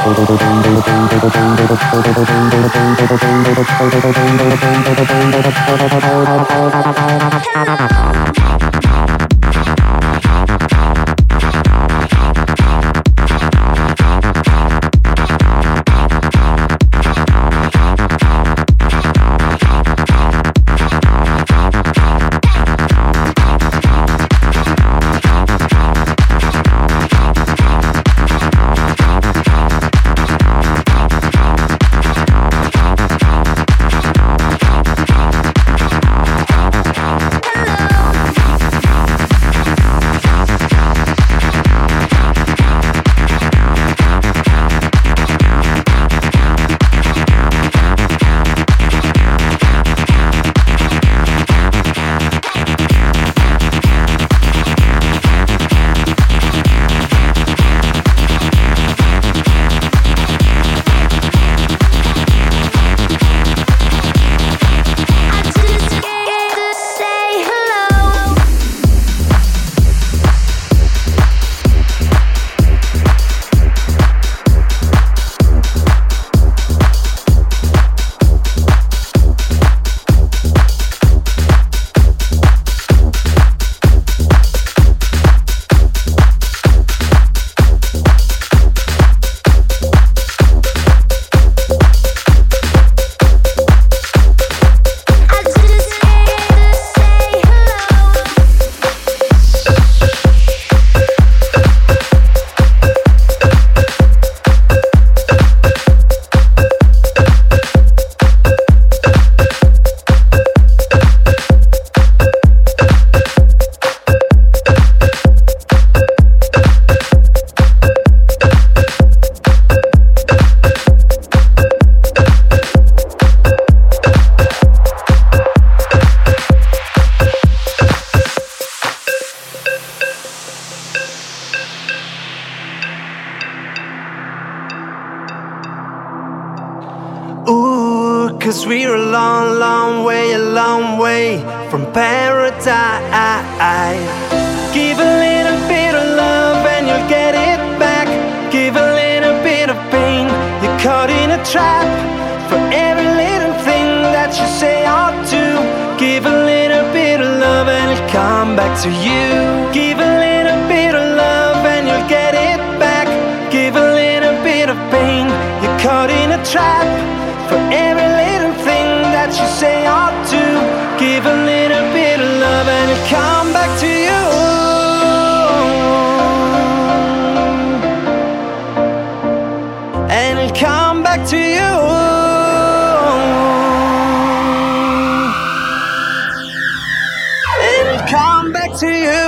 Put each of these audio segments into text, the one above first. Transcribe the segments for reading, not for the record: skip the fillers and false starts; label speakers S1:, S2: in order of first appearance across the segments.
S1: 'Cause we're a long, long way from paradise. Give a little bit of love and you'll get it back. Give a little bit of pain, you're caught in a trap. For every little thing that you say or do, give a little bit of love and it'll come back to you. Give a little bit of love and you'll get it back. Give a little bit of pain, you're caught in a trap. For every little thing that you say or do, give a little bit of love and it'll come back to you. And it'll come back to you. And it'll come back to you.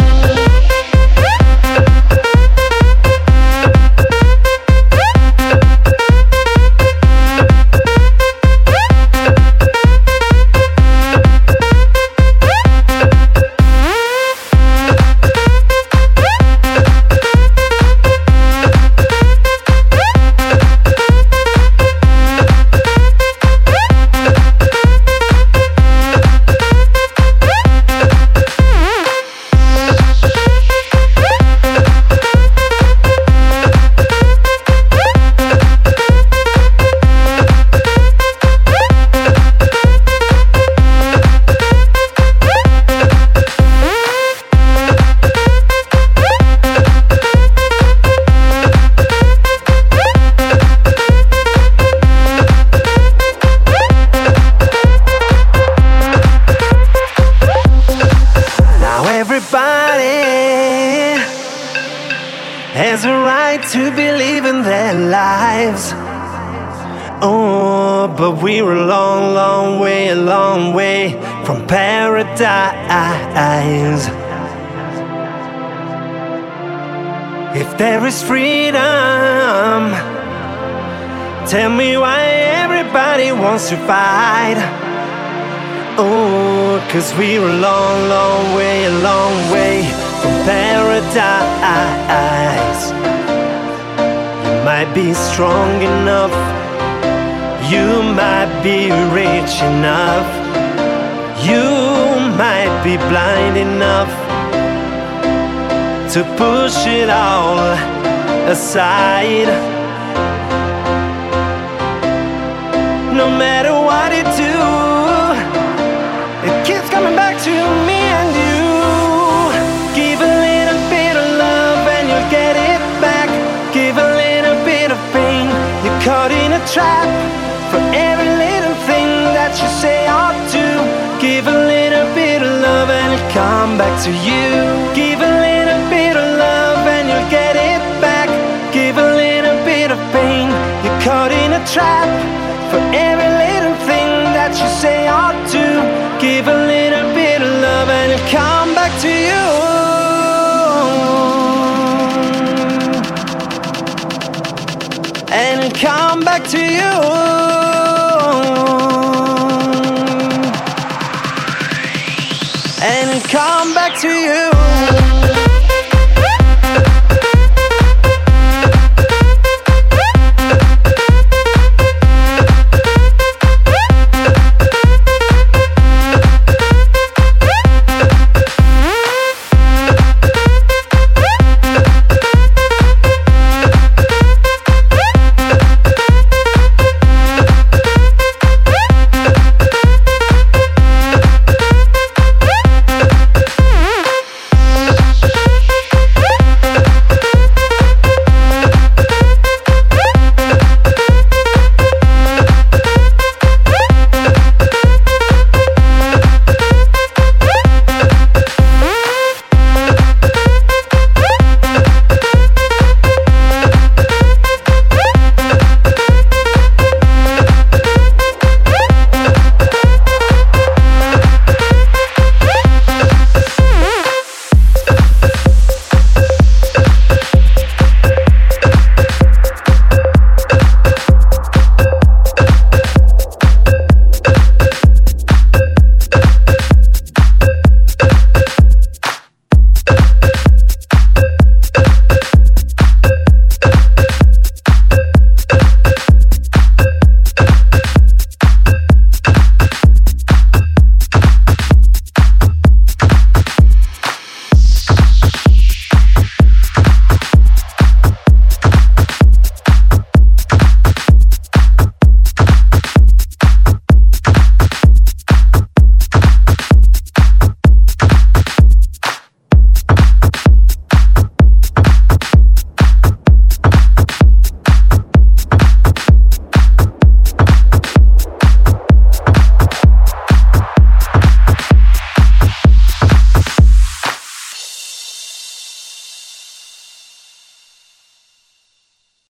S1: Has a right to believe in their lives. Oh, but we're a long, long way from paradise. If there is freedom, tell me why everybody wants to fight. Oh, 'cause we're a long, long way from paradise. You might be strong enough, you might be rich enough, you might be blind enough to push it all aside. no matter what it do. It keeps coming back to me and you. Give a little bit of love and you'll get it back. Give a little bit of pain, you're caught in a trap. For every little thing that you say or do, give a little bit of love and it'll come back to you. Give a little bit of love and you'll get it back. Give a little bit of pain, you're caught in a trap. For every little thing that you say or do, give a little bit of love and it'll come back to you. And it'll come back to you.